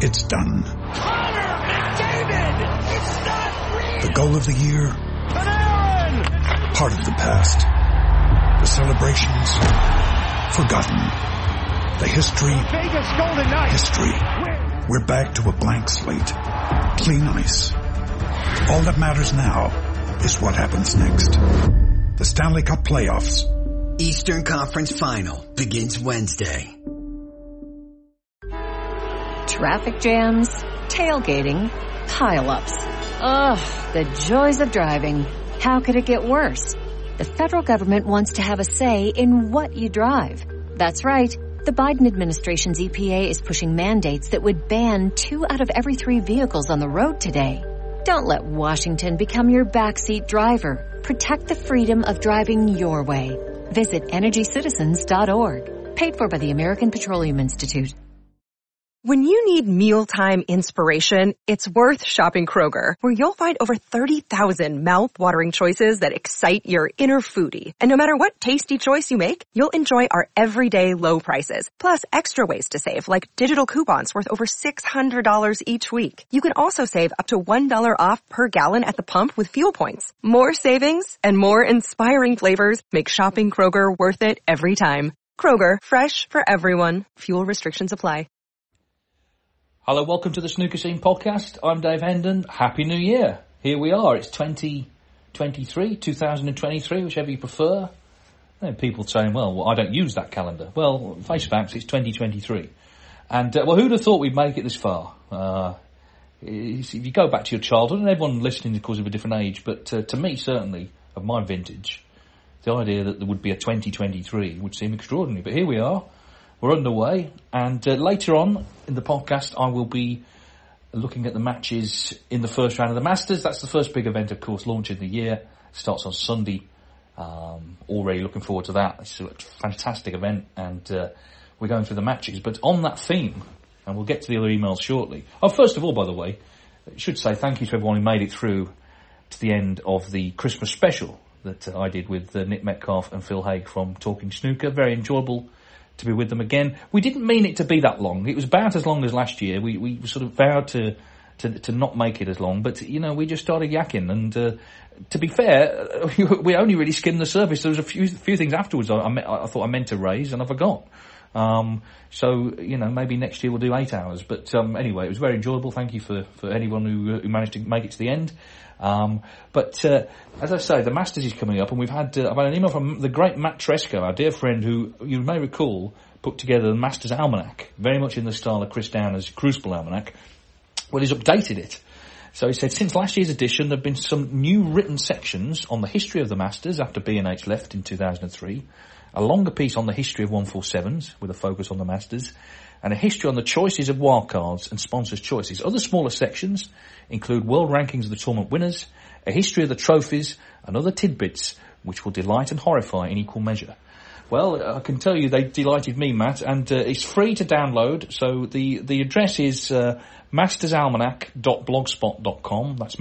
It's done. Connor McDavid! It's not real! The goal of the year? Panarin! Part of the past. The celebrations? Forgotten. The history? Vegas Golden Knights! History. We're back to a blank slate. Clean ice. All that matters now is what happens next. The Stanley Cup Playoffs. Eastern Conference Final begins Wednesday. Traffic jams, tailgating, pile-ups. Ugh, the joys of driving. How could it get worse? The federal government wants to have a say in what you drive. That's right. The Biden administration's EPA is pushing mandates that would ban 2 out of every 3 vehicles on the road today. Don't let Washington become your backseat driver. Protect the freedom of driving your way. Visit EnergyCitizens.org. Paid for by the American Petroleum Institute. When you need mealtime inspiration, it's worth shopping Kroger, where you'll find over 30,000 mouth-watering choices that excite your inner foodie. And no matter what tasty choice you make, you'll enjoy our everyday low prices, plus extra ways to save, like digital coupons worth over $600 each week. You can also save up to $1 off per gallon at the pump with fuel points. More savings and more inspiring flavors make shopping Kroger worth it every time. Kroger, fresh for everyone. Fuel restrictions apply. Hello, welcome to the Snooker Scene Podcast. I'm Dave Hendon. Happy New Year. Here we are. It's 2023, whichever you prefer. And people saying, well, I don't use that calendar. Well, face facts, it's 2023. And, who'd have thought we'd make it this far? If you go back to your childhood, and everyone listening is, of course, of a different age, but to me, certainly, of my vintage, the idea that there would be a 2023 would seem extraordinary. But here we are. We're underway, and later on in the podcast, I will be looking at the matches in the first round of the Masters. That's the first big event, of course, launching the year. It starts on Sunday. Already looking forward to that. It's a fantastic event, and we're going through the matches. But on that theme, and we'll get to the other emails shortly. Oh, first of all, by the way, I should say thank you to everyone who made it through to the end of the Christmas special that I did with Nick Metcalf and Phil Haig from Talking Snooker. Very enjoyable to be with them again. We didn't mean it to be that long. It was about as long as last year. We sort of vowed to not make it as long, but you know, we just started yakking. And to be fair, we only really skimmed the surface. There was a few things afterwards I thought I meant to raise and I forgot. So you know, maybe next year we'll do 8 hours. But anyway, it was very enjoyable. Thank you for anyone who managed to make it to the end. But as I say, the Masters is coming up, and I've had an email from the great Matt Tresco, our dear friend, who you may recall put together the Masters Almanac, very much in the style of Chris Downer's Crucible Almanac. Well, he's updated it. So he said, since last year's edition, there have been some new written sections on the history of the Masters after B&H left in 2003, a longer piece on the history of 147s with a focus on the Masters, and a history on the choices of wildcards and sponsors' choices. Other smaller sections include world rankings of the tournament winners, a history of the trophies, and other tidbits which will delight and horrify in equal measure. Well, I can tell you they delighted me, Matt, and it's free to download. So the address is mastersalmanac.blogspot.com. That's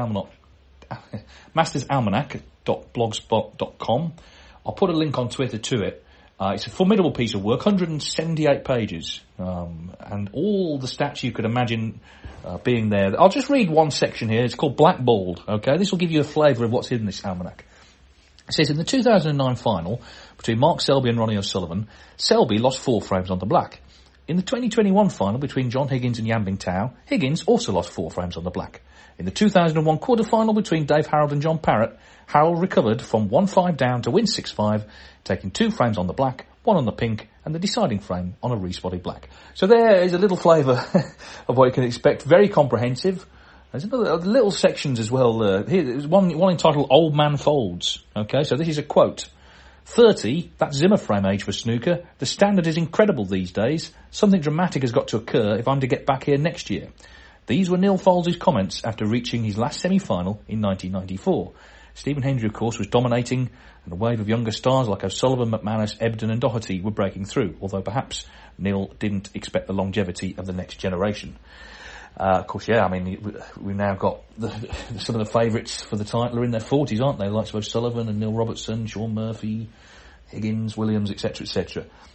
mastersalmanac.blogspot.com. I'll put a link on Twitter to it. It's a formidable piece of work, 178 pages, and all the stats you could imagine being there. I'll just read one section here. It's called Blackballed, okay? This will give you a flavour of what's in this almanac. It says, in the 2009 final between Mark Selby and Ronnie O'Sullivan, Selby lost 4 frames on the black. In the 2021 final between John Higgins and Yan Bingtao, Higgins also lost 4 frames on the black. In the 2001 quarter-final between Dave Harold and John Parrott, Harold recovered from 1-5 down to win 6-5, taking 2 frames on the black, 1 on the pink, and the deciding frame on a respotted black. So there is a little flavour of what you can expect. Very comprehensive. There's another little sections as well. Here, there's one entitled Old Man Folds. Okay, so this is a quote. 30, that's Zimmer frame age for snooker. The standard is incredible these days. Something dramatic has got to occur if I'm to get back here next year. These were Neil Foulds' comments after reaching his last semi-final in 1994. Stephen Hendry, of course, was dominating, and a wave of younger stars like O'Sullivan, McManus, Ebden and Doherty were breaking through, although perhaps Neil didn't expect the longevity of the next generation. Of course, yeah, I mean, we've now got some of the favourites for the title are in their 40s, aren't they? Like O'Sullivan and Neil Robertson, Sean Murphy, Higgins, Williams, etc., etc.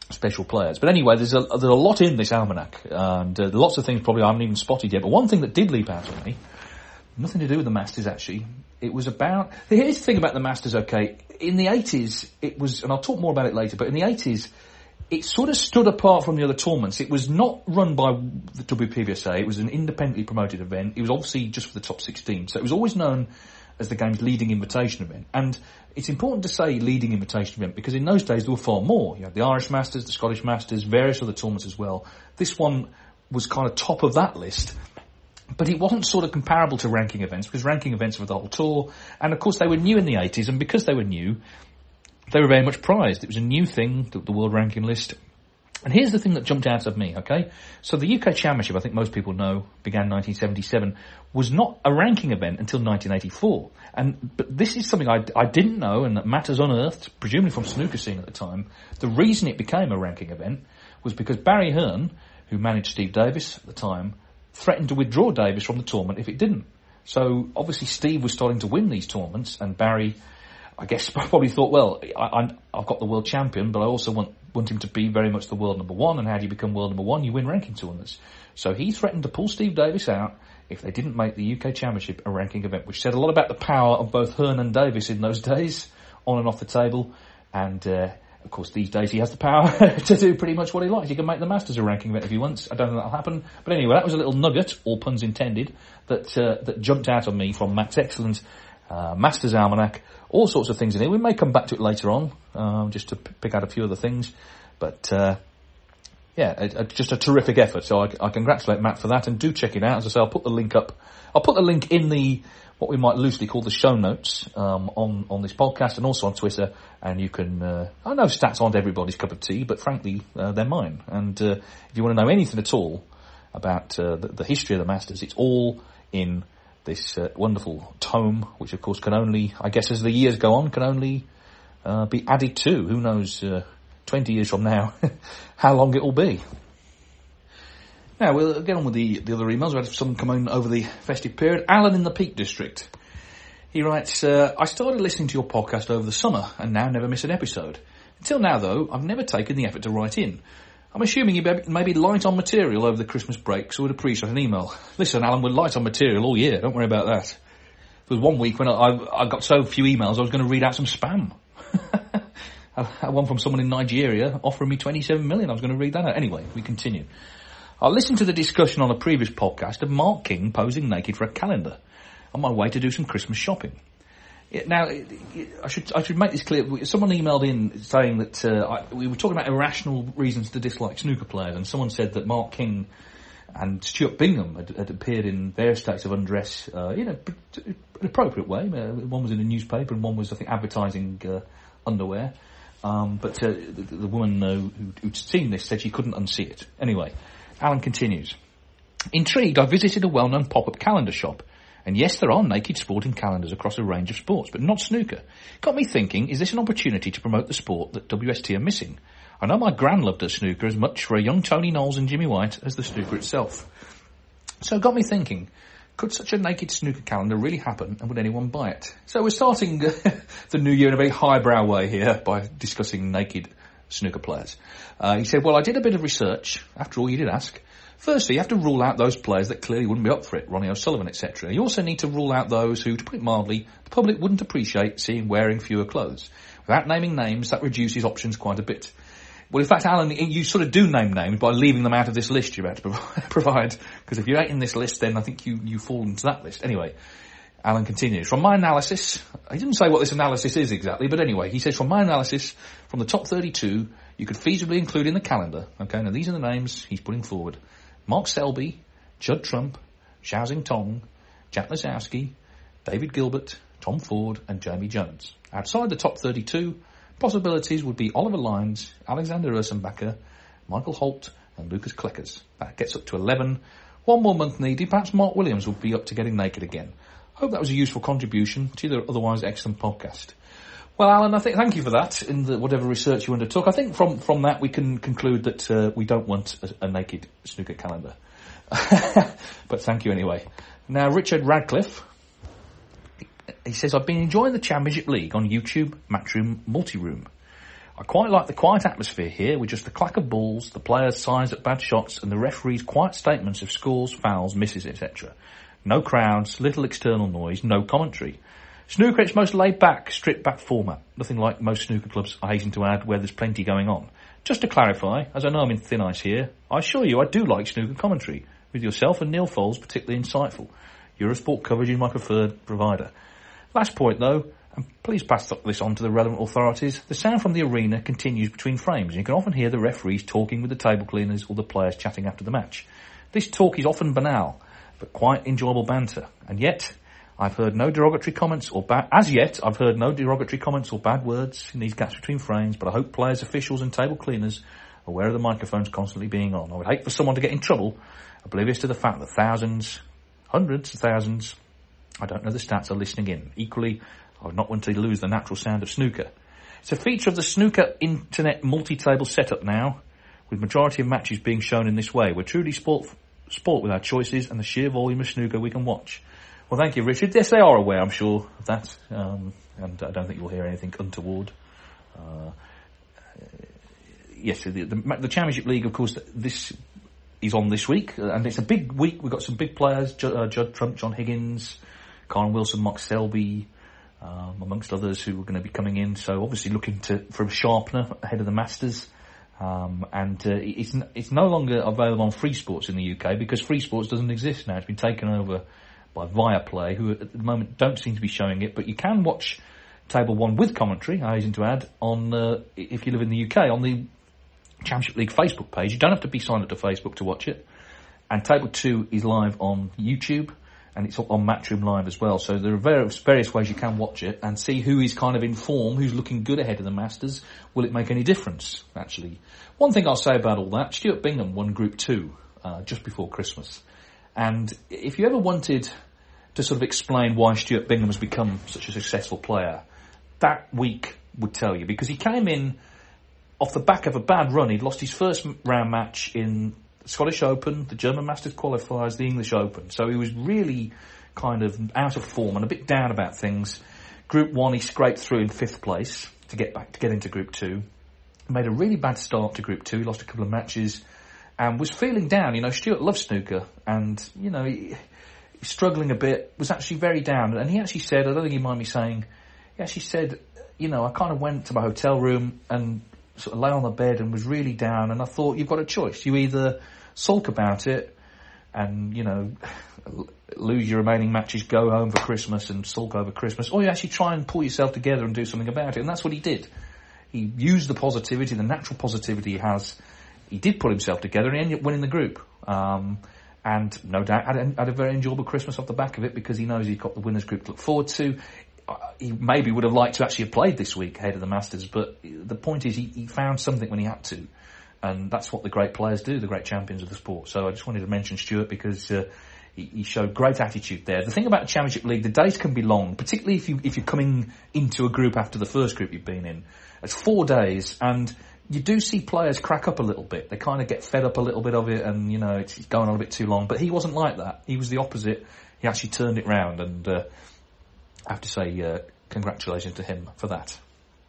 special players. But anyway, there's a lot in this almanac, and lots of things probably I haven't even spotted yet. But one thing that did leap out at me, nothing to do with the Masters actually, it was about... Here's the thing about the Masters, okay, in the 80s it was, and I'll talk more about it later, but in the 80s it sort of stood apart from the other tournaments. It was not run by the WPBSA, it was an independently promoted event. It was obviously just for the top 16, so it was always known as the game's leading invitation event. And it's important to say leading invitation event because in those days there were far more. You had the Irish Masters, the Scottish Masters, various other tournaments as well. This one was kind of top of that list. But it wasn't sort of comparable to ranking events because ranking events were the whole tour. And of course they were new in the 80s, and because they were new, they were very much prized. It was a new thing, the world ranking list. And here's the thing that jumped out at me, okay? So the UK Championship, I think most people know, began in 1977, was not a ranking event until 1984. But this is something I didn't know and that Matt has unearthed, presumably from snooker scene at the time. The reason it became a ranking event was because Barry Hearn, who managed Steve Davis at the time, threatened to withdraw Davis from the tournament if it didn't. So obviously Steve was starting to win these tournaments, and Barry, I guess, probably thought, well, I've got the world champion, but I also want him to be very much the world number one, and how do you become world number one? You win ranking tournaments. So he threatened to pull Steve Davis out if they didn't make the UK Championship a ranking event, which said a lot about the power of both Hearn and Davis in those days, on and off the table. And, of course, these days he has the power to do pretty much what he likes. He can make the Masters a ranking event if he wants. I don't think that'll happen. But anyway, that was a little nugget, all puns intended, that jumped out on me from Matt's excellent Masters Almanac. All sorts of things in here. We may come back to it later on, just to pick out a few other things. But, just a terrific effort. So I congratulate Matt for that, and do check it out. As I say, I'll put the link up. I'll put the link in the, what we might loosely call the show notes, on this podcast, and also on Twitter. And you can, I know stats aren't everybody's cup of tea, but frankly, they're mine. And, if you want to know anything at all about, the history of the Masters, it's all in this wonderful tome, which of course can only, I guess as the years go on, can only be added to. Who knows, 20 years from now, how long it will be. Now, we'll get on with the other emails. We had some come in over the festive period. Alan in the Peak District. He writes, I started listening to your podcast over the summer and now never miss an episode. Until now, though, I've never taken the effort to write in. I'm assuming you may be light on material over the Christmas break, so would appreciate an email. Listen, Alan, we're light on material all year. Don't worry about that. There was one week when I got so few emails I was going to read out some spam. I had one from someone in Nigeria offering me 27 million. I was going to read that out. Anyway, we continue. I listened to the discussion on a previous podcast of Mark King posing naked for a calendar on my way to do some Christmas shopping. Now, I should make this clear. Someone emailed in saying that we were talking about irrational reasons to dislike snooker players, and someone said that Mark King and Stuart Bingham had appeared in various states of undress in an appropriate way. One was in a newspaper and one was, I think, advertising underwear. But the woman who'd seen this said she couldn't unsee it. Anyway, Alan continues. Intrigued, I visited a well-known pop-up calendar shop. And yes, there are naked sporting calendars across a range of sports, but not snooker. Got me thinking, is this an opportunity to promote the sport that WST are missing? I know my gran loved her snooker as much for a young Tony Knowles and Jimmy White as the snooker itself. So it got me thinking, could such a naked snooker calendar really happen, and would anyone buy it? So we're starting the new year in a very highbrow way here by discussing naked snooker players. He said, well, I did a bit of research. After all, you did ask. Firstly, you have to rule out those players that clearly wouldn't be up for it, Ronnie O'Sullivan, etc. You also need to rule out those who, to put it mildly, the public wouldn't appreciate seeing wearing fewer clothes. Without naming names, that reduces options quite a bit. Well, in fact, Alan, you sort of do name names by leaving them out of this list you're about to provide, because if you're in this list, then I think you fall into that list. Anyway, Alan continues. From my analysis, he didn't say what this analysis is exactly, but anyway, he says, from my analysis, from the top 32, you could feasibly include in the calendar, okay, now these are the names he's putting forward. Mark Selby, Judd Trump, Xiao Xing Tong, Jack Lisowski, David Gilbert, Tom Ford and Jamie Jones. Outside the top 32, possibilities would be Oliver Lyons, Alexander Ursenbacher, Michael Holt and Lucas Kleckers. That gets up to 11. One more month needed. Perhaps Mark Williams would be up to getting naked again. Hope that was a useful contribution to the otherwise excellent podcast. Well, Alan, I think thank you for that in whatever research you undertook. I think from that we can conclude that we don't want a naked snooker calendar. But thank you anyway. Now, Richard Radcliffe, he says, I've been enjoying the Championship League on YouTube, Matchroom, Multiroom. I quite like the quiet atmosphere here, with just the clack of balls, the players' sighs at bad shots, and the referee's quiet statements of scores, fouls, misses, etc. No crowds, little external noise, no commentary. Snooker its most laid-back, stripped-back format. Nothing like most snooker clubs, I hasten to add, where there's plenty going on. Just to clarify, as I know I'm in thin ice here, I assure you I do like snooker commentary, with yourself and Neil Foles particularly insightful. Eurosport coverage is my preferred provider. Last point, though, and please pass this on to the relevant authorities, the sound from the arena continues between frames, and you can often hear the referees talking with the table cleaners or the players chatting after the match. This talk is often banal, but quite enjoyable banter, and yet I've heard no derogatory comments or bad words in these gaps between frames, but I hope players, officials and table cleaners are aware of the microphones constantly being on. I would hate for someone to get in trouble, oblivious to the fact that thousands, hundreds of thousands, I don't know the stats, are listening in. Equally, I would not want to lose the natural sound of snooker. It's a feature of the snooker internet multi-table setup now, with majority of matches being shown in this way. We're truly sport with our choices and the sheer volume of snooker we can watch. Well, thank you, Richard. Yes, they are aware, I'm sure, of that, and I don't think you'll hear anything untoward. Yes, the Championship League, of course, this is on this week, and it's a big week. We've got some big players, Judd Trump, John Higgins, Karen Wilson, Mark Selby, amongst others who are going to be coming in. So obviously looking for a sharpener ahead of the Masters. It's no longer available on Free Sports in the UK because Free Sports doesn't exist now. It's been taken over by Viaplay, who at the moment don't seem to be showing it. But you can watch Table 1 with commentary, I hasten to add, on if you live in the UK, on the Championship League Facebook page. You don't have to be signed up to Facebook to watch it. And Table 2 is live on YouTube, and it's on Matchroom Live as well. So there are various ways you can watch it and see who is kind of in form, who's looking good ahead of the Masters. Will it make any difference, actually? One thing I'll say about all that, Stuart Bingham won Group 2 just before Christmas. And if you ever wanted to sort of explain why Stuart Bingham has become such a successful player, that week would tell you. Because he came in off the back of a bad run. He'd lost his first round match in the Scottish Open, the German Masters qualifiers, the English Open. So he was really kind of out of form and a bit down about things. Group 1, he scraped through in 5th place to get into Group 2. Made a really bad start to Group 2. He lost a couple of matches and was feeling down. You know, Stuart loves snooker and, you know, he struggling a bit, was actually very down. And he actually said, I don't think he mind me saying, he actually said, you know, I kind of went to my hotel room and sort of lay on the bed and was really down, and I thought, you've got a choice. You either sulk about it and, you know, lose your remaining matches, go home for Christmas and sulk over Christmas, or you actually try and pull yourself together and do something about it. And that's what he did. He used the positivity, the natural positivity he has. He did pull himself together and he ended up winning the group. And no doubt had a very enjoyable Christmas off the back of it because he knows he's got the winners group to look forward to. He maybe would have liked to actually have played this week ahead of the Masters, but the point is he found something when he had to. And that's what the great players do, the great champions of the sport. So I just wanted to mention Stuart because he showed great attitude there. The thing about the Championship League, the days can be long, particularly if you're coming into a group after the first group you've been in. It's 4 days, and you do see players crack up a little bit. They kind of get fed up a little bit of it, and, you know, it's going on a bit too long. But he wasn't like that. He was the opposite. He actually turned it round, and I have to say congratulations to him for that.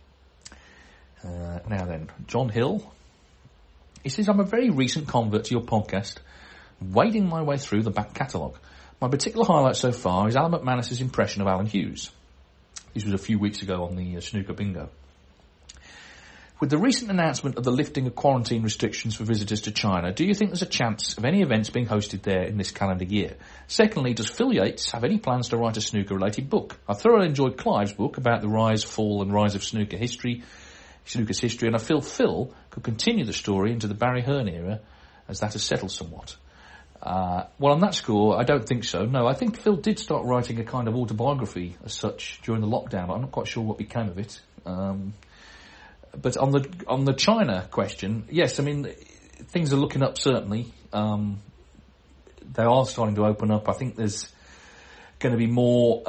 Now then, John Hill. He says, I'm a very recent convert to your podcast, wading my way through the back catalogue. My particular highlight so far is Alan McManus's impression of Alan Hughes. This was a few weeks ago on the Snooker Bingo. With the recent announcement of the lifting of quarantine restrictions for visitors to China, do you think there's a chance of any events being hosted there in this calendar year? Secondly, does Phil Yates have any plans to write a snooker-related book? I thoroughly enjoyed Clive's book about the rise, fall and rise of snooker's history, and I feel Phil could continue the story into the Barry Hearn era as that has settled somewhat. Well, on that score, I don't think so. No, I think Phil did start writing a kind of autobiography as such during the lockdown. I'm not quite sure what became of it. But on the China question, yes, I mean, things are looking up, certainly. They are starting to open up. I think there's going to be more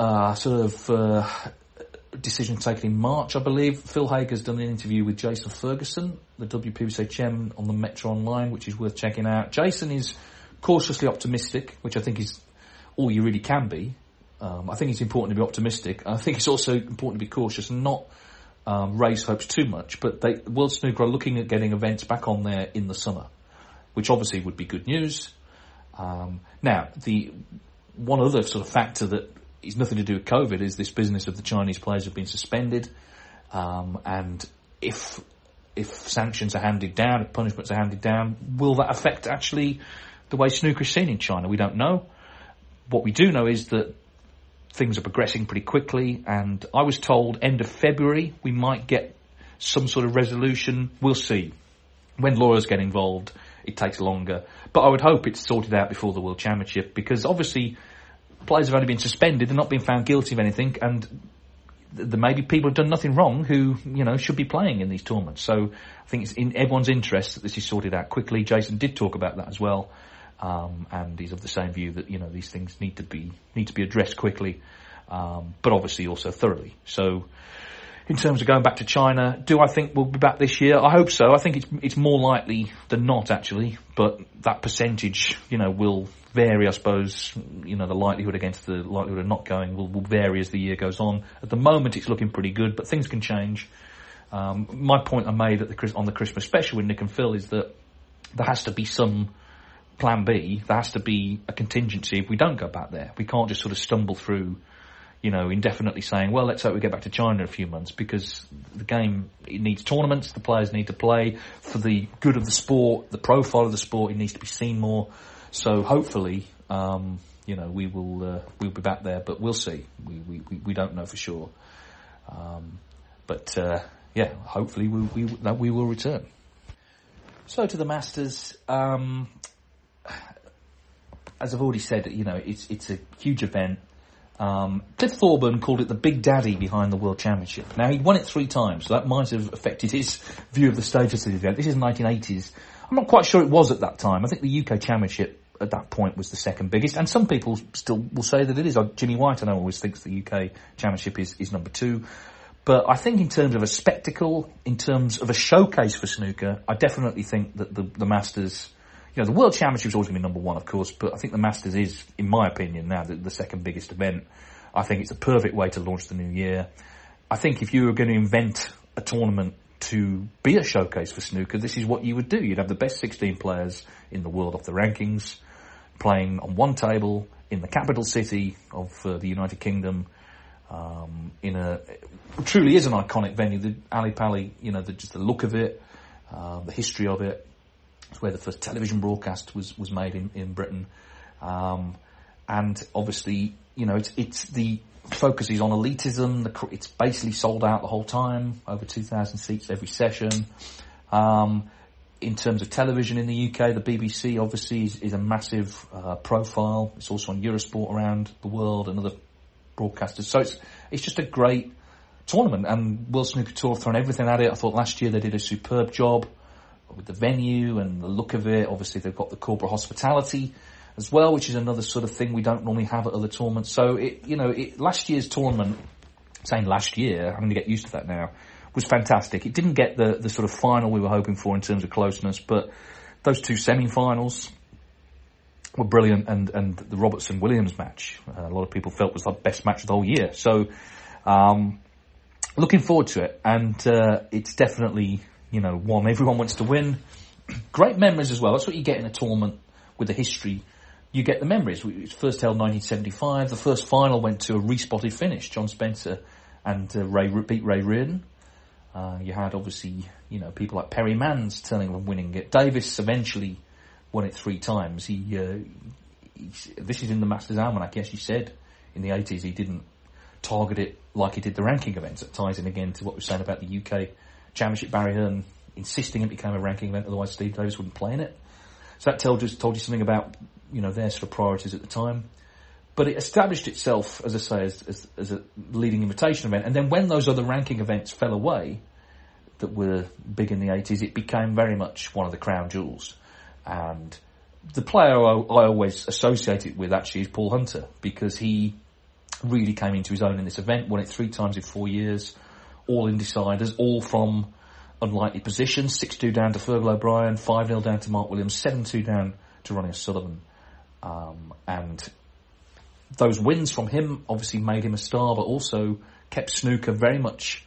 decisions taken in March, I believe. Phil Hager's done an interview with Jason Ferguson, the WPBSA chairman, on the Metro Online, which is worth checking out. Jason is cautiously optimistic, which I think is all you really can be. I think it's important to be optimistic. I think it's also important to be cautious and not raise hopes too much, but World Snooker are looking at getting events back on there in the summer, which obviously would be good news. Now, the one other sort of factor that is nothing to do with COVID is this business of the Chinese players have been suspended, and if sanctions are handed down, if punishments are handed down, will that affect actually the way snooker is seen in China? We don't know. What we do know is that things are progressing pretty quickly, and I was told end of February we might get some sort of resolution. We'll see. When lawyers get involved, it takes longer. But I would hope it's sorted out before the World Championship, because obviously players have only been suspended, they're not being found guilty of anything, and maybe people have done nothing wrong who, should be playing in these tournaments. So I think it's in everyone's interest that this is sorted out quickly. Jason did talk about that as well. And he's of the same view that, these things need to be addressed quickly, but obviously also thoroughly. So in terms of going back to China, do I think we'll be back this year? I hope so. I think it's more likely than not, actually, but that percentage, will vary, I suppose. The likelihood against the likelihood of not going will vary as the year goes on. At the moment, it's looking pretty good, but things can change. My point I made on the Christmas special with Nick and Phil is that there has to be some plan B. There has to be a contingency if we don't go back there. We can't just sort of stumble through, indefinitely saying, well, let's hope we get back to China in a few months, because the game, it needs tournaments, the players need to play for the good of the sport, the profile of the sport, it needs to be seen more. So hopefully, we'll be back there, but we'll see. We don't know for sure. Hopefully we will return. So to the Masters, as I've already said, it's a huge event. Cliff Thorburn called it the Big Daddy behind the World Championship. Now, he won it 3 times, so that might have affected his view of the status of the event. This is 1980s. I'm not quite sure it was at that time. I think the UK Championship at that point was the second biggest, and some people still will say that it is. Jimmy White, I know, always thinks the UK Championship is number 2. But I think in terms of a spectacle, in terms of a showcase for snooker, I definitely think that the Masters, the World Championship is always going to be number 1, of course, but I think the Masters is, in my opinion now, the second biggest event. I think it's a perfect way to launch the new year. I think if you were going to invent a tournament to be a showcase for snooker, this is what you would do. You'd have the best 16 players in the world off the rankings, playing on one table in the capital city of the United Kingdom, it truly is an iconic venue. The Ali Pali, just the look of it, the history of it. It's where the first television broadcast was made in Britain. And obviously, it's the focus is on elitism. It's basically sold out the whole time, over 2,000 seats every session. In terms of television in the UK, the BBC obviously is a massive profile. It's also on Eurosport around the world and other broadcasters. So it's just a great tournament, and World Snooker Tour have thrown everything at it. I thought last year they did a superb job with the venue and the look of it. Obviously they've got the corporate hospitality as well, which is another sort of thing we don't normally have at other tournaments. So last year's tournament, saying last year, I'm going to get used to that now, was fantastic. It didn't get the sort of final we were hoping for in terms of closeness, but those 2 semi-finals were brilliant, and the Robertson-Williams match, a lot of people felt was the best match of the whole year. So, looking forward to it, and it's definitely, one everyone wants to win. Great memories as well. That's what you get in a tournament with a history. You get the memories. It was first held 1975. The first final went to a respotted finish. John Spencer and beat Ray Reardon. You had, obviously, people like Perry Manns turning and winning it. Davis eventually won it 3 times. This is in the Masters Almanac. Yes, you said in the 80s he didn't target it like he did the ranking events. It ties in again to what we were saying about the UK Championship. Barry Hearn insisting it became a ranking event, otherwise Steve Davis wouldn't play in it. So that told you something about, their sort of priorities at the time. But it established itself, as I say, as a leading invitation event. And then when those other ranking events fell away, that were big in the 80s, it became very much one of the crown jewels. And the player I always associate it with actually is Paul Hunter, because he really came into his own in this event, won it 3 times in 4 years, all in deciders, all from unlikely positions, 6-2 down to Fergal O'Brien, 5-0 down to Mark Williams, 7-2 down to Ronnie O'Sullivan. And those wins from him obviously made him a star, but also kept snooker very much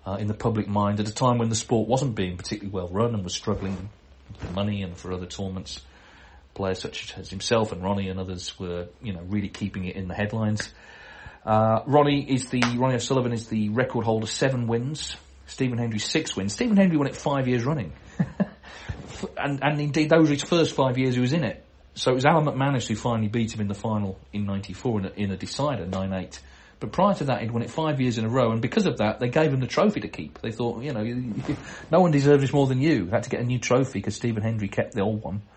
in the public mind at a time when the sport wasn't being particularly well run and was struggling for money and for other tournaments. Players such as himself and Ronnie and others were, really keeping it in the headlines. Ronnie O'Sullivan is the record holder, 7 wins. Stephen Hendry 6 wins. Stephen Hendry won it 5 years running. and indeed those were his first 5 years he was in it. So it was Alan McManus who finally beat him in the final in 94 in a decider, 9-8. But prior to that, he'd won it 5 years in a row, and because of that, they gave him the trophy to keep. They thought, no one deserves this more than you. They had to get a new trophy because Stephen Hendry kept the old one.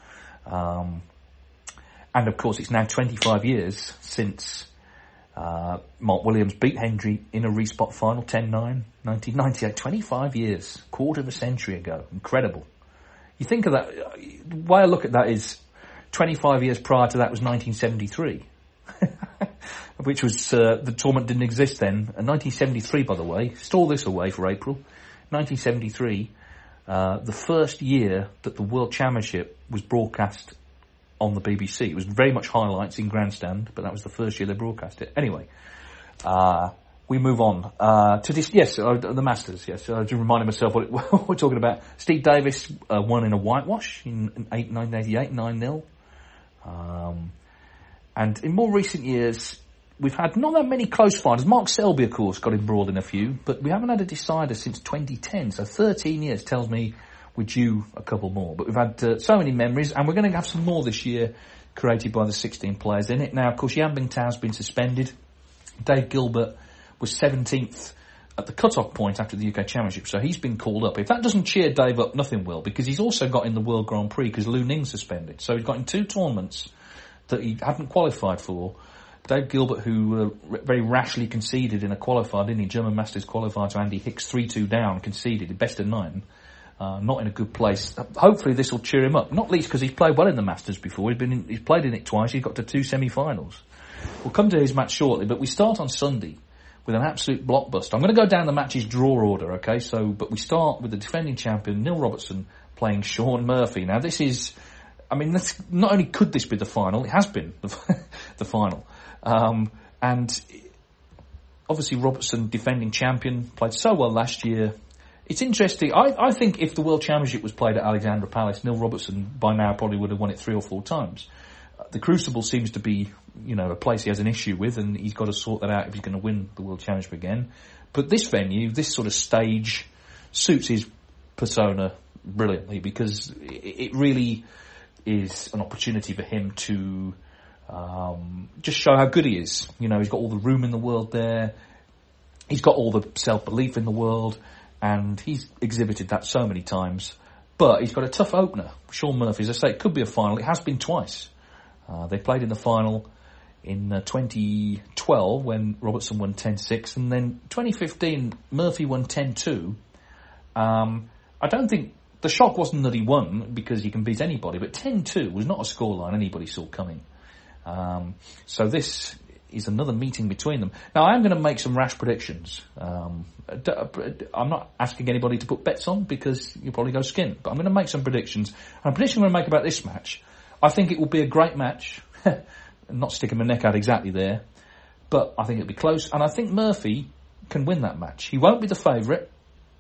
And of course, it's now 25 years since Mark Williams beat Hendry in a respot final, 10-9, 1998. 25 years, quarter of a century ago. Incredible. You think of that, the way I look at that is 25 years prior to that was 1973. Which was, the tournament didn't exist then. And 1973, by the way, store this away for April. 1973, the first year that the World Championship was broadcast on the BBC. It was very much highlights in grandstand, but that was the first year they broadcast it. Anyway, we move on to this. Yes, the Masters. Yes, I just reminded myself what we're talking about. Steve Davis won in a whitewash in 1988, 9-0. And in more recent years, we've had not that many close finals. Mark Selby, of course, got embroiled in a few, but we haven't had a decider since 2010. So 13 years tells me we're due a couple more. But we've had so many memories, and we're going to have some more this year created by the 16 players in it. Now, of course, Yan Bingtao's been suspended. Dave Gilbert was 17th at the cut-off point after the UK Championship, so he's been called up. If that doesn't cheer Dave up, nothing will, because he's also got in the World Grand Prix because Lu Ning's suspended. So he's got in 2 tournaments that he hadn't qualified for. Dave Gilbert, who very rashly conceded in a qualifier, didn't he? German Masters qualifier to Andy Hicks, 3-2 down, conceded, best of 9. Not in a good place. Hopefully this will cheer him up. Not least because he's played well in the Masters before. He's played in it twice. He's got to 2 semi-finals. We'll come to his match shortly, but we start on Sunday with an absolute blockbuster. I'm going to go down the match's draw order, okay? But we start with the defending champion, Neil Robertson, playing Shaun Murphy. Now this is, not only could this be the final, it has been the final. And obviously Robertson, defending champion, played so well last year. It's interesting. I think if the World Championship was played at Alexandra Palace, Neil Robertson by now probably would have won it 3 or 4 times. The Crucible seems to be, a place he has an issue with, and he's got to sort that out if he's going to win the World Championship again. But this venue, this sort of stage, suits his persona brilliantly because it really is an opportunity for him to just show how good he is. He's got all the room in the world there. He's got all the self-belief in the world, and he's exhibited that so many times. But he's got a tough opener. Shaun Murphy, as I say, it could be a final. It has been twice. They played in the final in 2012 when Robertson won 10-6, and then 2015 Murphy won 10-2. I don't think the shock wasn't that he won because he can beat anybody, but 10-2 was not a scoreline anybody saw coming. So this is another meeting between them. Now, I am going to make some rash predictions. I'm not asking anybody to put bets on because you'll probably go skin, but I'm going to make some predictions. And a prediction I'm going to make about this match, I think it will be a great match. Not sticking my neck out exactly there, but I think it'll be close, and I think Murphy can win that match. He won't be the favourite,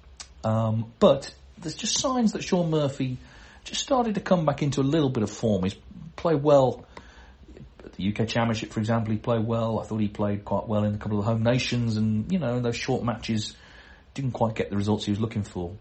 but there's just signs that Shaun Murphy just started to come back into a little bit of form. He's played well at the UK Championship, for example. He played well. I thought he played quite well in a couple of home nations, and in those short matches didn't quite get the results he was looking for.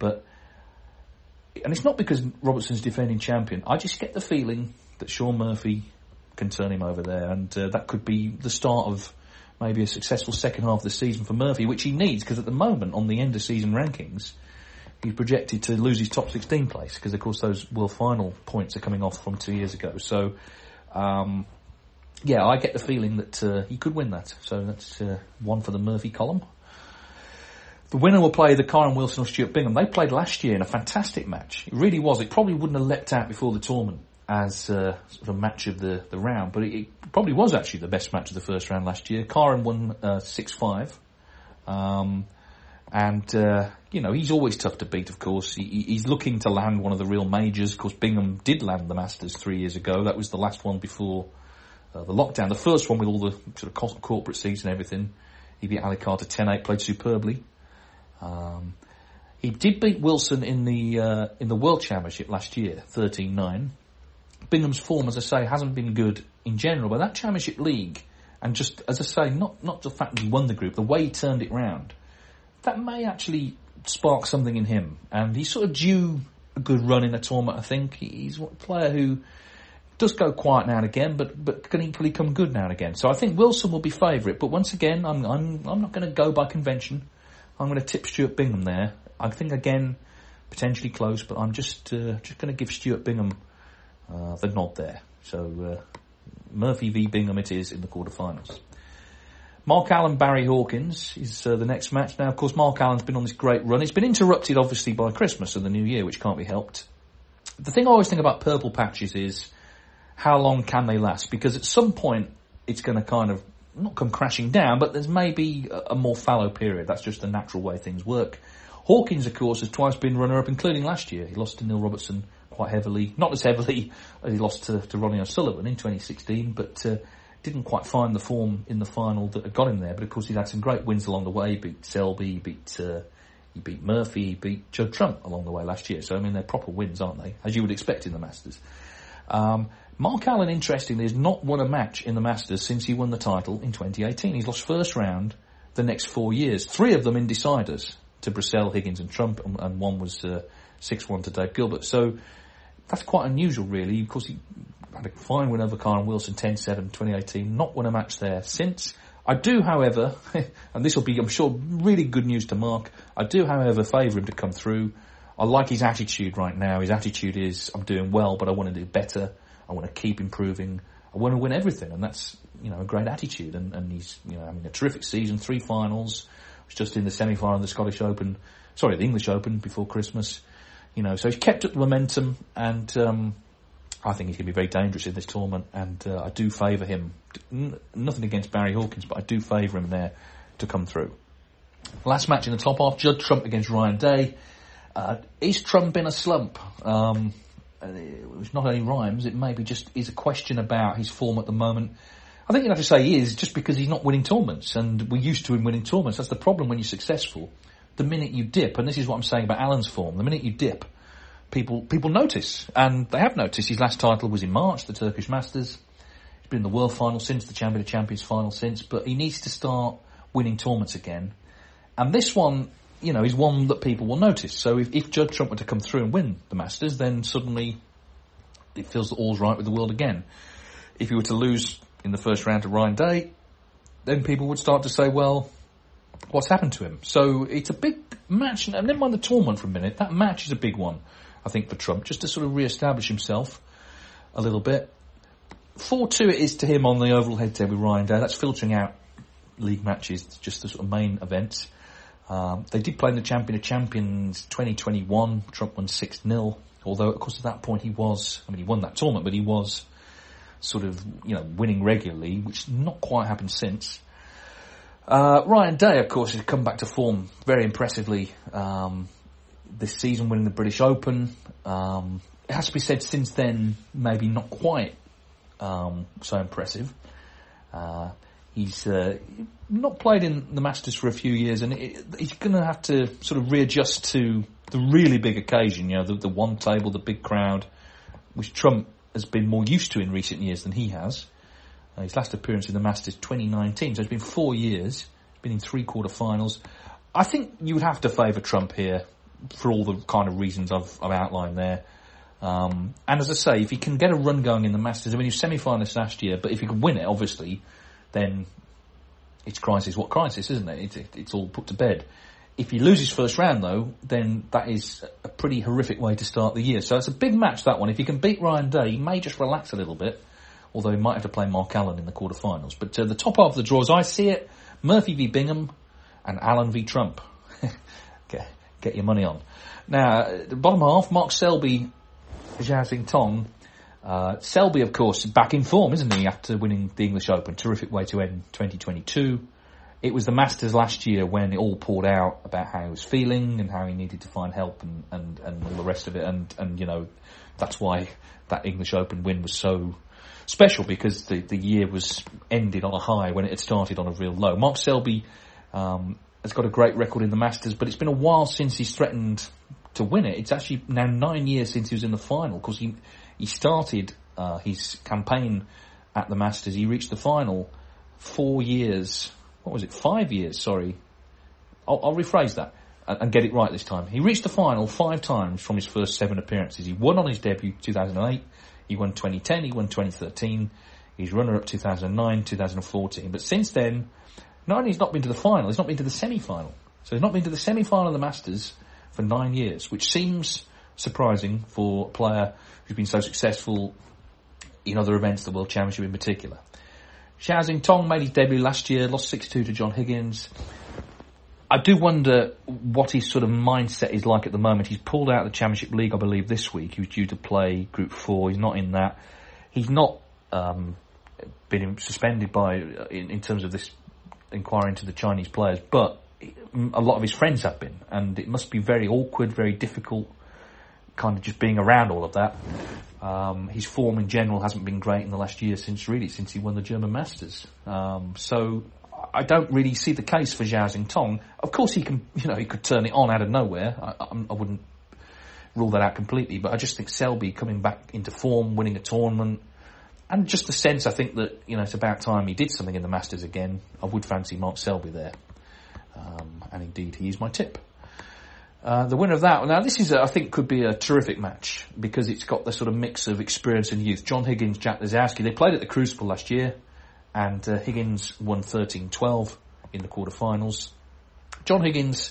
And it's not because Robertson's defending champion. I just get the feeling that Shaun Murphy can turn him over there, and that could be the start of maybe a successful second half of the season for Murphy, which he needs, because at the moment on the end of season rankings he's projected to lose his top 16 place because of course those World Final points are coming off from 2 years ago. So I get the feeling that he could win that, so that's one for the Murphy column. The winner will play the Kyron Wilson or Stuart Bingham. They played last year in a fantastic match. It really was. It probably wouldn't have leapt out before the tournament as sort of a match of the round, but it probably was actually the best match of the first round last year. Kyron won 6-5. He's always tough to beat, of course. He's looking to land one of the real majors. Of course, Bingham did land the Masters 3 years ago. That was the last one before the lockdown. The first one with all the sort of corporate seats and everything. He beat Ali Carter 10-8, played superbly. He did beat Wilson in the World Championship last year, 13-9. Bingham's form, as I say, hasn't been good in general, but that Championship League, and just, as I say, not the fact that he won the group, the way he turned it round, that may actually spark something in him. And he's sort of due a good run in the tournament, I think. He's a player who does go quiet now and again, but can equally come good now and again. So I think Wilson will be favourite, but once again, I'm not going to go by convention. I'm going to tip Stuart Bingham there. I think, again, potentially close, but I'm just going to give Stuart Bingham the nod there. So Murphy v Bingham it is in the quarterfinals. Mark Allen, Barry Hawkins is the next match. Now, of course, Mark Allen's been on this great run. It's been interrupted, obviously, by Christmas and the New Year, which can't be helped. The thing I always think about purple patches is how long can they last? Because at some point, it's going to kind of not come crashing down, but there's maybe a more fallow period. That's just the natural way things work. Hawkins, of course, has twice been runner-up, including last year. He lost to Neil Robertson quite heavily. Not as heavily as he lost to Ronnie O'Sullivan in 2016, but didn't quite find the form in the final that had got him there. But, of course, he's had some great wins along the way. He beat Selby, he beat Murphy, he beat Judd Trump along the way last year. So, I mean, they're proper wins, aren't they? As you would expect in the Masters. Mark Allen, interestingly, has not won a match in the Masters since he won the title in 2018. He's lost first round the next 4 years. 3 of them in deciders to Brissell, Higgins and Trump, and one was 6-1 to Dave Gilbert. So that's quite unusual, really. Of course, he had a fine win over Karen Wilson, 10-7, 2018. Not won a match there since. I do, however, and this will be, I'm sure, really good news to Mark, I do, however, favour him to come through. I like his attitude right now. His attitude is, I'm doing well, but I want to do better. I want to keep improving. I want to win everything, and that's, a great attitude. And he's, having a terrific season, 3 finals. Was just in the semi-final of the English Open before Christmas. So he's kept up the momentum, and I think he's going to be very dangerous in this tournament. And I do favour him. Nothing against Barry Hawkins, but I do favour him there to come through. Last match in the top half: Judd Trump against Ryan Day. Is Trump in a slump? It's not only rhymes, it maybe just is a question about his form at the moment. I think you'd have to say he is, just because he's not winning tournaments, and we're used to him winning tournaments. That's the problem when you're successful. The minute you dip, and this is what I'm saying about Allen's form, the minute you dip, people notice, and they have noticed. His last title was in March, the Turkish Masters. He's been in the World Final since, the Champion of Champions final since, but he needs to start winning tournaments again. And this one, is one that people will notice. So if Judd Trump were to come through and win the Masters, then suddenly it feels that all's right with the world again. If he were to lose in the first round to Ryan Day, then people would start to say, well, what's happened to him? So it's a big match, and never mind the tournament for a minute. That match is a big one, I think, for Trump, just to sort of re-establish himself a little bit. 4-2 it is to him on the overall head-to-head with Ryan Day. That's filtering out league matches, just the sort of main events. They did play in the Champion of Champions 2021. Trump won 6-0. Although, of course, at that point he won that tournament, but he was sort of, winning regularly, which not quite happened since. Ryan Day, of course, has come back to form very impressively this season, winning the British Open. It has to be said, since then, maybe not quite so impressive. He's not played in the Masters for a few years, and he's going to have to sort of readjust to the really big occasion, the one table, the big crowd, which Trump has been more used to in recent years than he has. His last appearance in the Masters 2019, so it's been 4 years. He's been in 3 quarterfinals. I think you would have to favour Trump here for all the kind of reasons I've outlined there. And as I say, if he can get a run going in the Masters, he was semi-finalist last year, but if he can win it, obviously, then it's crisis. What crisis, isn't it? It's all put to bed. If he loses first round, though, then that is a pretty horrific way to start the year. So it's a big match, that one. If he can beat Ryan Day, he may just relax a little bit, although he might have to play Mark Allen in the quarterfinals. But the top half of the draw, as I see it, Murphy v Bingham and Allen v Trump. Get your money on. Now, the bottom half, Mark Selby, Zhao Xing Tong. Selby, of course, back in form, isn't he, after winning the English Open? Terrific way to end 2022. It was the Masters last year when it all poured out about how he was feeling and how he needed to find help and all the rest of it. And that's why that English Open win was so special, because the year was ended on a high when it had started on a real low. Mark Selby has got a great record in the Masters, but it's been a while since he's threatened to win it. It's actually now 9 years since he was in the final, because he started his campaign at the Masters. He reached the final 5 years, sorry. I'll rephrase that and get it right this time. He reached the final 5 times from his first 7 appearances. He won on his debut 2008, he won 2010, he won 2013, he's runner-up 2009, 2014. But since then, not only has he not been to the final, he's not been to the semi-final. So he's not been to the semi-final of the Masters for 9 years, which seems surprising for a player who's been so successful in other events, the World Championship in particular. Xiao Xingtong made his debut last year, lost 6-2 to John Higgins. I do wonder what his sort of mindset is like at the moment. He's pulled out of the Championship League, I believe, this week. He was due to play Group 4. He's not in that. He's not been suspended in terms of this inquiry into the Chinese players, but a lot of his friends have been, and it must be very awkward, very difficult, kind of just being around all of that. His form in general hasn't been great in the last year since he won the German Masters. So I don't really see the case for Xiao Xingtong. Of course, he could turn it on out of nowhere. I wouldn't rule that out completely, but I just think Selby coming back into form, winning a tournament, and just the sense, I think that, it's about time he did something in the Masters again. I would fancy Mark Selby there. And indeed, he is my tip. The winner of that, now this is, I think, could be a terrific match, because it's got the sort of mix of experience and youth. John Higgins, Jack Lisowski, they played at the Crucible last year, and Higgins won 13-12 in the quarterfinals. John Higgins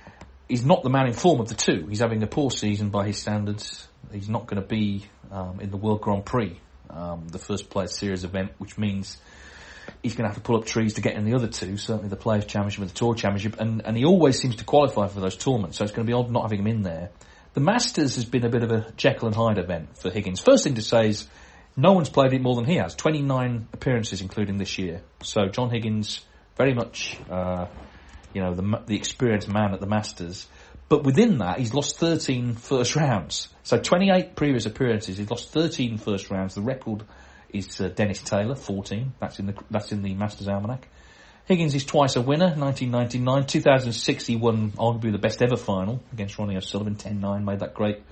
is not the man in form of the two. He's having a poor season by his standards. He's not going to be in the World Grand Prix, the first Players Series event, which means he's going to have to pull up trees to get in the other two, certainly the Players' Championship and the Tour Championship, and he always seems to qualify for those tournaments, so it's going to be odd not having him in there. The Masters has been a bit of a Jekyll and Hyde event for Higgins. First thing to say is, no one's played it more than he has, 29 appearances including this year. So John Higgins, very much, the experienced man at the Masters. But within that, he's lost 13 first rounds. So 28 previous appearances, he's lost 13 first rounds. The record is Dennis Taylor, 14. That's in the Masters Almanac. Higgins is twice a winner, 1999. 2006 he won arguably the best ever final against Ronnie O'Sullivan, 10-9, made that great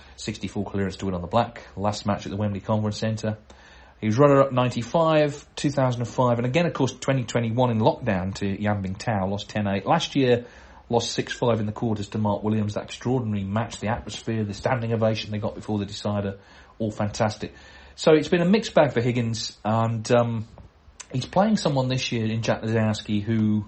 64 clearance to win on the black. Last match at the Wembley Conference Centre. He was runner-up 95, 2005, and again, of course, 2021 in lockdown to Yan Bingtao, lost 10-8. Last year, lost 6-5 in the quarters to Mark Williams. That extraordinary match, the atmosphere, the standing ovation they got before the decider, all fantastic. So it's been a mixed bag for Higgins, and he's playing someone this year in Jack Lisowski who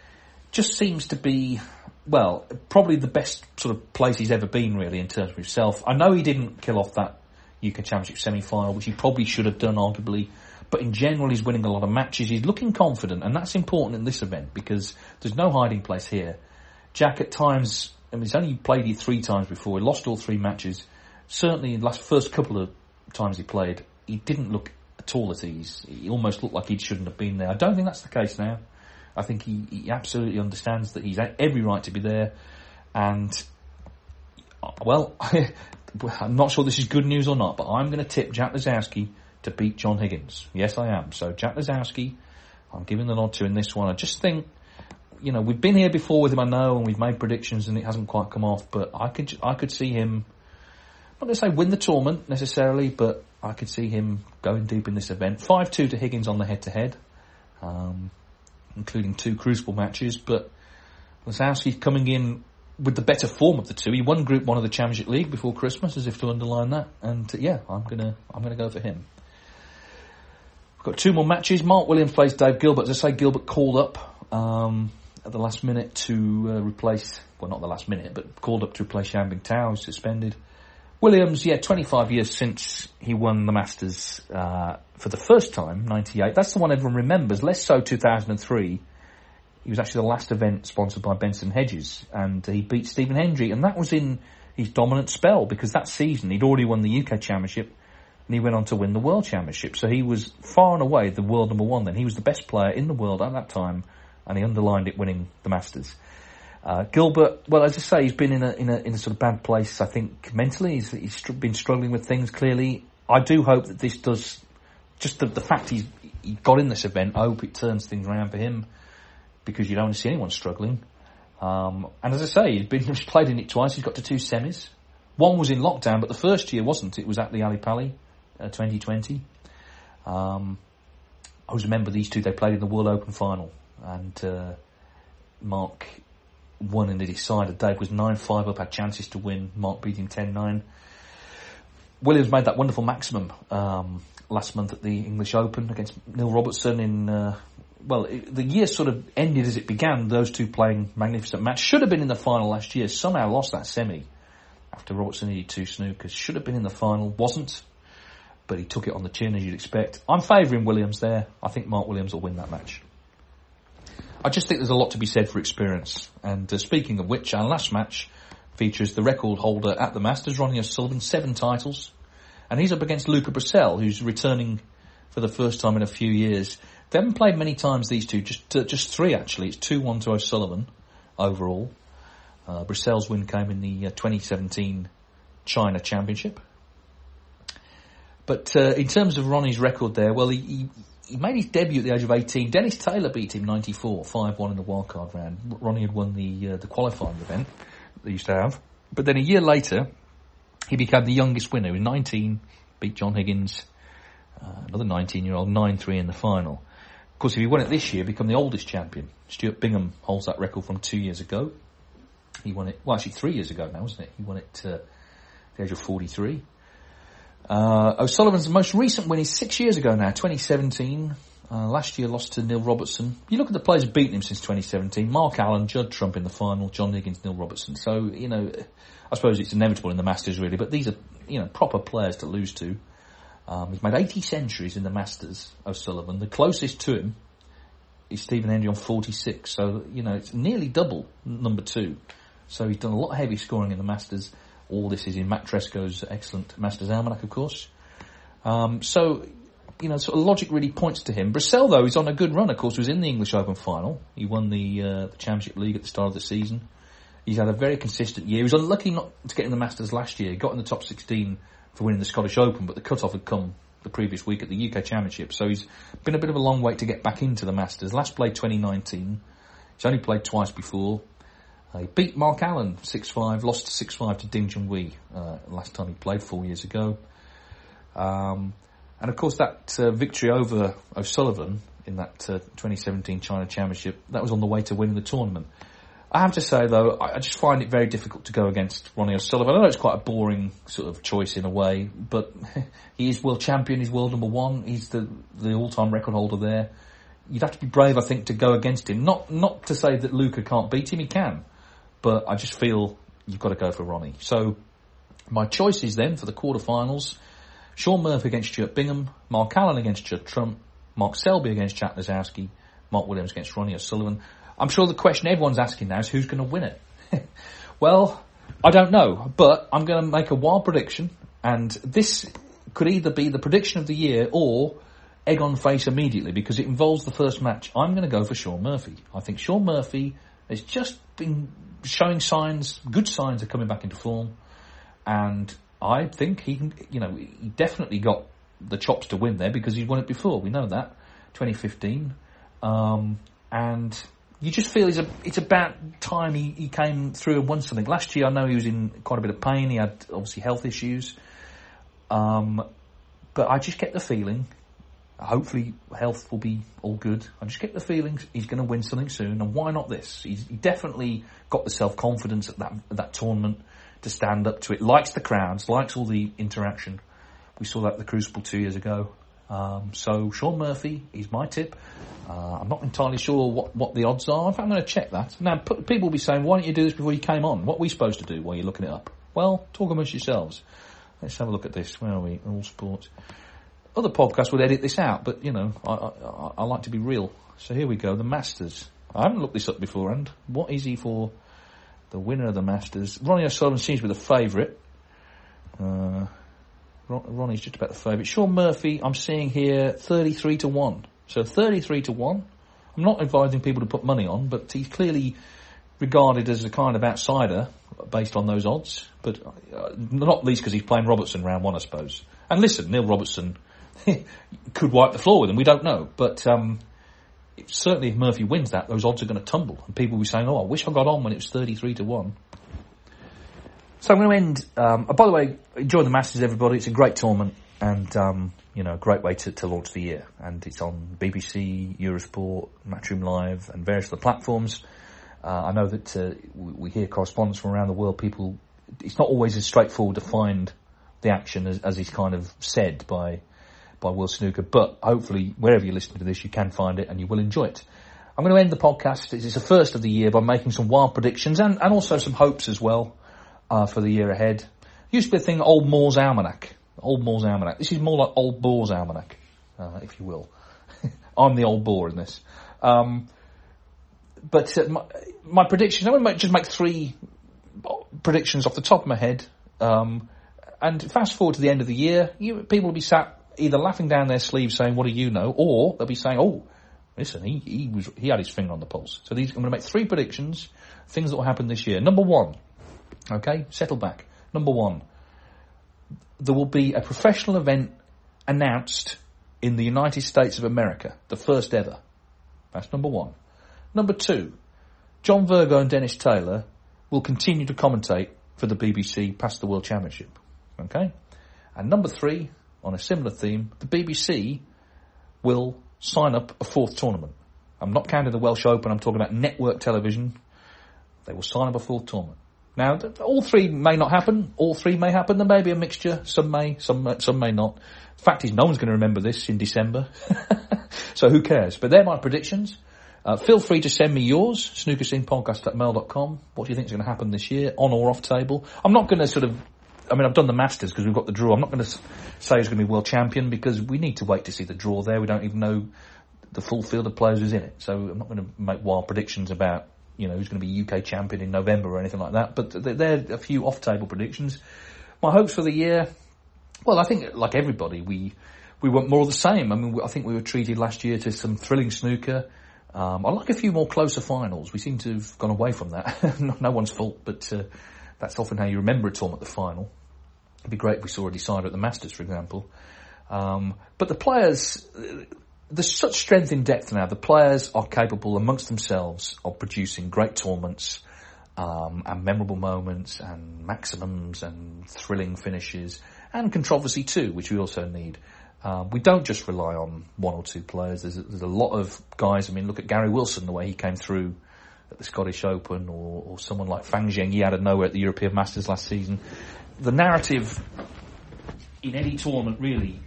just seems to be, well, probably the best sort of place he's ever been, really, in terms of himself. I know he didn't kill off that UK Championship semi-final, which he probably should have done, arguably, but in general he's winning a lot of matches. He's looking confident, and that's important in this event, because there's no hiding place here. Jack, at times, he's only played it 3 times before. He lost all 3 matches. Certainly in the first couple of times he played, he didn't look at all at ease. He almost looked like he shouldn't have been there. I don't think that's the case now. I think he absolutely understands that he's had every right to be there, and, well, I'm not sure this is good news or not, but I'm going to tip Jack Lisowski to beat John Higgins. Yes, I am. So Jack Lisowski, I'm giving the nod to in this one. I just think, we've been here before with him, I know, and we've made predictions and it hasn't quite come off, but I could see him, I'm not going to say win the tournament necessarily, but I could see him going deep in this event. 5-2 to Higgins on the head-to-head, including 2 Crucible matches, but Lisowski's coming in with the better form of the two. He won Group 1 of the Championship League before Christmas, as if to underline that, and I'm gonna go for him. We've got 2 more matches. Mark Williams plays Dave Gilbert. As I say, Gilbert called up at the last minute to replace, well, not the last minute, but called up to replace Yan Bingtao, who's suspended. Williams, 25 years since he won the Masters for the first time, 98. That's the one everyone remembers. Less so 2003. He was actually the last event sponsored by Benson Hedges, and he beat Stephen Hendry, and that was in his dominant spell, because that season he'd already won the UK Championship, and he went on to win the World Championship. So he was far and away the world number 1 then. He was the best player in the world at that time, and he underlined it winning the Masters. Gilbert, well, as I say, he's been in a sort of bad place, I think, mentally. He's been struggling with things, clearly. I do hope that this does, just the fact he got in this event, I hope it turns things around for him, because you don't want to see anyone struggling. And as I say, he's played in it twice. He's got to 2 semis. One was in lockdown, but the first year wasn't. It was at the Ali Pali 2020. I always remember these two, they played in the World Open final. And Mark won in the decider. Dave was 9-5 up, had chances to win. Mark beat him 10-9. Williams made that wonderful maximum last month at the English Open against Neil Robertson in... the year sort of ended as it began, those two playing magnificent match. Should have been in the final last year. Somehow lost that semi after Robertson needed 2 snookers. Should have been in the final. Wasn't. But he took it on the chin, as you'd expect. I'm favouring Williams there. I think Mark Williams will win that match. I just think there's a lot to be said for experience. And speaking of which, our last match features the record holder at the Masters, Ronnie O'Sullivan, 7 titles. And he's up against Luca Brecel, who's returning for the first time in a few years. They haven't played many times, these two, just 3 actually. It's 2-1 to O'Sullivan overall. Brecel's win came in the 2017 China Championship. But in terms of Ronnie's record there, well, he made his debut at the age of 18. Dennis Taylor beat him 94, 5-1 in the wildcard round. Ronnie had won the qualifying event that they used to have. But then a year later, he became the youngest winner. In 19, beat John Higgins, another 19-year-old, 9-3 in the final. Of course, if he won it this year, become the oldest champion. Stuart Bingham holds that record from 2 years ago. He won it, well, actually 3 years ago now, wasn't it? He won it at the age of 43. O'Sullivan's most recent win is 6 years ago now, 2017. Last year lost to Neil Robertson. You look at the players who've beaten him since 2017. Mark Allen, Judd Trump in the final, John Higgins, Neil Robertson. So, I suppose it's inevitable in the Masters really, but these are, proper players to lose to. He's made 80 centuries in the Masters, O'Sullivan. The closest to him is Stephen Hendry on 46. So, it's nearly double number 2. So he's done a lot of heavy scoring in the Masters. All this is in Matt Tresco's excellent Masters Almanac, of course. Sort of logic really points to him. Brecel, though, is on a good run, of course, was in the English Open final. He won the Championship League at the start of the season. He's had a very consistent year. He was unlucky not to get in the Masters last year. He got in the top 16 for winning the Scottish Open, but the cut-off had come the previous week at the UK Championship. So he's been a bit of a long wait to get back into the Masters. Last played 2019. He's only played twice before. He beat Mark Allen 6-5, lost 6-5 to Ding Junhui last time he played 4 years ago. And of course that victory over O'Sullivan in that 2017 China Championship, that was on the way to winning the tournament. I have to say though, I just find it very difficult to go against Ronnie O'Sullivan. I know it's quite a boring sort of choice in a way, but he is world champion, he's world number 1, he's the all-time record holder there. You'd have to be brave, I think, to go against him. Not to say that Luca can't beat him, he can. But I just feel you've got to go for Ronnie. So my choices then for the quarterfinals: Sean Murphy against Stuart Bingham, Mark Allen against Judd Trump, Mark Selby against Jack Lisowski, Mark Williams against Ronnie O'Sullivan. I'm sure the question everyone's asking now is who's going to win it? Well, I don't know, but I'm going to make a wild prediction, and this could either be the prediction of the year or egg on face immediately because it involves the first match. I'm going to go for Sean Murphy. I think Sean Murphy has just been showing good signs of coming back into form, and I think he can, he definitely got the chops to win there because he's won it before. We know that, 2015, and you just feel it's about time he came through and won something. Last year, I know he was in quite a bit of pain. He had obviously health issues, but I just get the feeling. Hopefully health will be all good. I just get the feeling he's going to win something soon, and why not this? He definitely got the self-confidence at that tournament to stand up to it. Likes the crowds, likes all the interaction. We saw that at the Crucible 2 years ago. So Sean Murphy is my tip. I'm not entirely sure what the odds are. In fact, I'm going to check that. Now, people will be saying, why don't you do this before you came on? What are we supposed to do while you're looking it up? Well, talk amongst yourselves. Let's have a look at this. Where are we? All Sports. Other podcasts would edit this out, but, I like to be real. So here we go, the Masters. I haven't looked this up beforehand. What is he for the winner of the Masters? Ronnie O'Sullivan seems to be the favourite. Ronnie's just about the favourite. Sean Murphy, I'm seeing here 33-1. So 33-1. I'm not advising people to put money on, but he's clearly regarded as a kind of outsider based on those odds. But not least because he's playing Robertson round 1, I suppose. And listen, Neil Robertson could wipe the floor with him. We don't know. But certainly if Murphy wins that, those odds are going to tumble. And people will be saying, I wish I got on when it was 33-1. So I'm going to end, by the way, enjoy the Masters, everybody. It's a great tournament and, a great way to launch the year. And it's on BBC, Eurosport, Matchroom Live and various other platforms. I know that we hear correspondence from around the world. People, it's not always as straightforward to find the action as is kind of said by World Snooker, but hopefully wherever you're listening to this, you can find it and you will enjoy it. I'm going to end the podcast. It's the first of the year by making some wild predictions and also some hopes as well. For the year ahead. Used to be a thing, Old Moore's Almanac. Old Moore's Almanac. This is more like Old Boar's Almanac, if you will. I'm the old boar in this. But my predictions, I'm going to just make 3 predictions off the top of my head. And fast forward to the end of the year, people will be sat either laughing down their sleeves saying, what do you know? Or they'll be saying, oh, listen, he had his finger on the pulse. So I'm going to make 3 predictions, things that will happen this year. Number 1. Okay, settle back. Number 1, there will be a professional event announced in the United States of America, the first ever. That's number 1. Number 2, John Virgo and Dennis Taylor will continue to commentate for the BBC past the World Championship. Okay? And number 3, on a similar theme, the BBC will sign up a 4th tournament. I'm not counting the Welsh Open, I'm talking about network television. They will sign up a 4th tournament. Now, all 3 may not happen. All 3 may happen. There may be a mixture. Some may, some may not. The fact is, no one's going to remember this in December. So who cares? But they're my predictions. Feel free to send me yours, snookerscenepodcast@mail.com. What do you think is going to happen this year, on or off table? I'm not going to I've done the Masters because we've got the draw. I'm not going to say who's going to be world champion because we need to wait to see the draw there. We don't even know the full field of players who's in it. So I'm not going to make wild predictions about who's going to be UK champion in November or anything like that. But there are a few off-table predictions. My hopes for the year, well, I think, like everybody, we want more of the same. I think we were treated last year to some thrilling snooker. I'd like a few more closer finals. We seem to have gone away from that. No one's fault, but that's often how you remember a tournament, the final. It'd be great if we saw a decider at the Masters, for example. But the players... There's such strength in depth now. The players are capable amongst themselves of producing great tournaments and memorable moments and maximums and thrilling finishes and controversy too, which we also need. We don't just rely on 1 or 2 players. There's a lot of guys. Look at Gary Wilson, the way he came through at the Scottish Open, or someone like Fang Zhengyi out of nowhere at the European Masters last season. The narrative in any tournament really...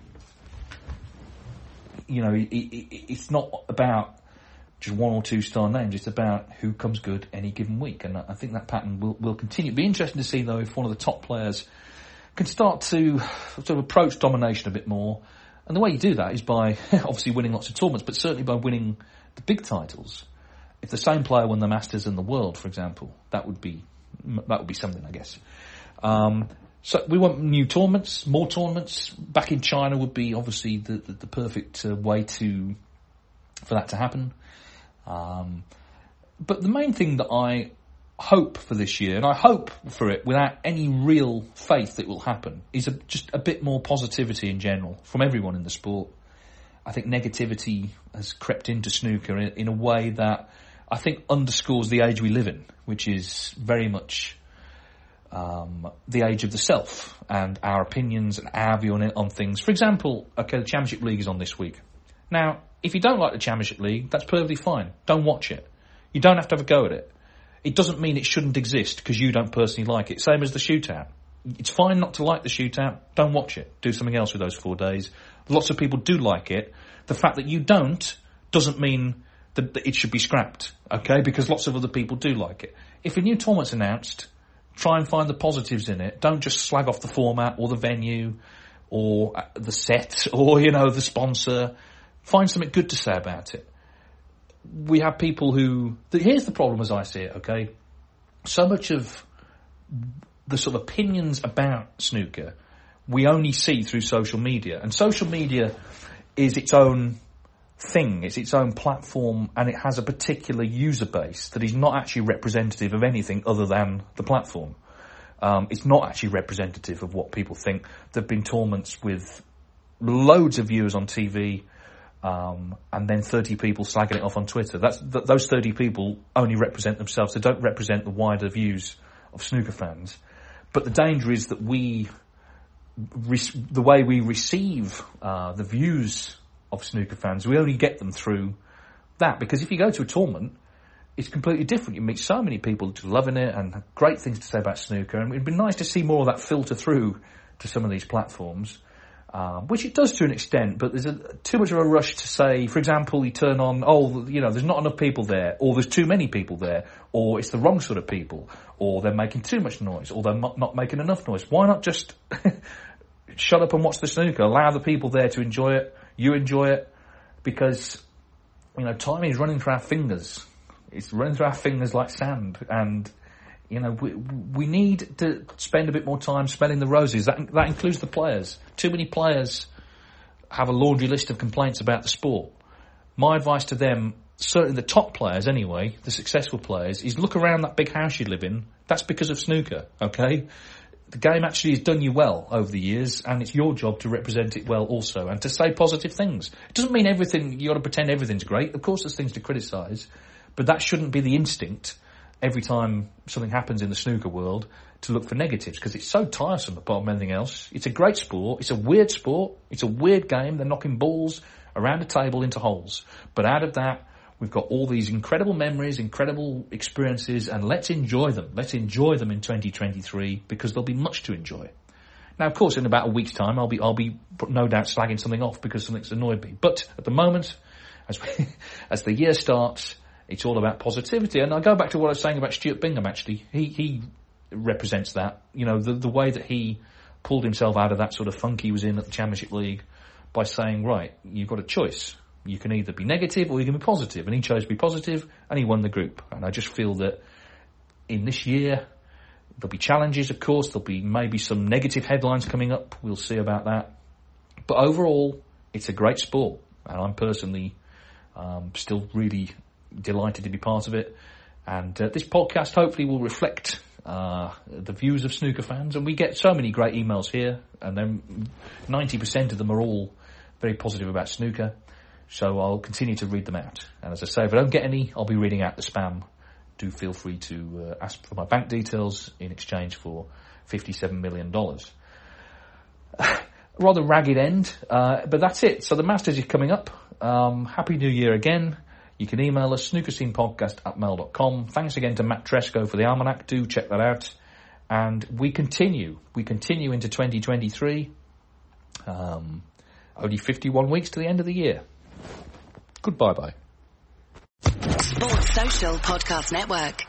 it's not about just 1 or 2 star names. It's about who comes good any given week. And I think that pattern will continue. It'd be interesting to see, though, if one of the top players can start to sort of approach domination a bit more. And the way you do that is by obviously winning lots of tournaments, but certainly by winning the big titles. If the same player won the Masters and the World, for example, that would be something, I guess. So we want new tournaments, more tournaments. Back in China would be obviously the perfect way for that to happen. But the main thing that I hope for this year, and I hope for it without any real faith that it will happen, is just a bit more positivity in general from everyone in the sport. I think negativity has crept into snooker in a way that I think underscores the age we live in, which is very much... the age of the self and our opinions and our view on things. For example, the Championship League is on this week. Now, if you don't like the Championship League, that's perfectly fine. Don't watch it. You don't have to have a go at it. It doesn't mean it shouldn't exist because you don't personally like it. Same as the shootout. It's fine not to like the shootout. Don't watch it. Do something else with those 4 days. Lots of people do like it. The fact that you don't doesn't mean that it should be scrapped, okay? Because lots of other people do like it. If a new tournament's announced... Try and find the positives in it. Don't just slag off the format or the venue or the set or, the sponsor. Find something good to say about it. We have people who... Here's the problem as I see it, okay? So much of the sort of opinions about snooker we only see through social media. And social media is its own thing. It's its own platform, and it has a particular user base that is not actually representative of anything other than the platform. It's not actually representative of what people think. There have been tournaments with loads of viewers on TV, and then 30 people slagging it off on Twitter. Those 30 people only represent themselves. They don't represent the wider views of snooker fans. But the danger is that the way we receive the views of snooker fans, we only get them through that. Because if you go to a tournament, it's completely different. You meet so many people just loving it and have great things to say about snooker. And it'd be nice to see more of that filter through to some of these platforms. Which it does to an extent, but there's too much of a rush to say, for example, you turn on, there's not enough people there, or there's too many people there, or it's the wrong sort of people, or they're making too much noise, or they're not making enough noise. Why not just shut up and watch the snooker, allow the people there to enjoy it, you enjoy it, because, time is running through our fingers. It's running through our fingers like sand, and we need to spend a bit more time smelling the roses. That includes the players. Too many players have a laundry list of complaints about the sport. My advice to them, certainly the top players anyway, the successful players, is look around that big house you live in. That's because of snooker, okay? The game actually has done you well over the years, and it's your job to represent it well also, and to say positive things. It doesn't mean you got to pretend everything's great. Of course there's things to criticise, but that shouldn't be the instinct every time something happens in the snooker world to look for negatives, because it's so tiresome apart from anything else. It's a great sport. It's a weird sport. It's a weird game. They're knocking balls around a table into holes. But out of that, we've got all these incredible memories, incredible experiences, and let's enjoy them. Let's enjoy them in 2023, because there'll be much to enjoy. Now, of course, in about a week's time, I'll be no doubt slagging something off because something's annoyed me. But at the moment, as the year starts, it's all about positivity. And I go back to what I was saying about Stuart Bingham, actually. He represents that. The way that he pulled himself out of that sort of funk he was in at the Championship League by saying, right, you've got a choice. You can either be negative or you can be positive. And he chose to be positive, and he won the group. And I just feel that in this year, there'll be challenges, of course. There'll be maybe some negative headlines coming up. We'll see about that. But overall, it's a great sport. And I'm personally still really delighted to be part of it, and this podcast hopefully will reflect the views of snooker fans, and we get so many great emails here, and then 90% of them are all very positive about snooker, so I'll continue to read them out. And as I say, if I don't get any, I'll be reading out the spam. Do feel free to ask for my bank details in exchange for $57 million. Rather ragged end, but that's it. So the Masters is coming up. Happy New Year again. You can email us, snookerscenepodcast@mail.com. Thanks again to Matt Tresco for the almanac. Do check that out. And we continue into 2023. Only 51 weeks to the end of the year. Goodbye-bye. Sports Social Podcast Network.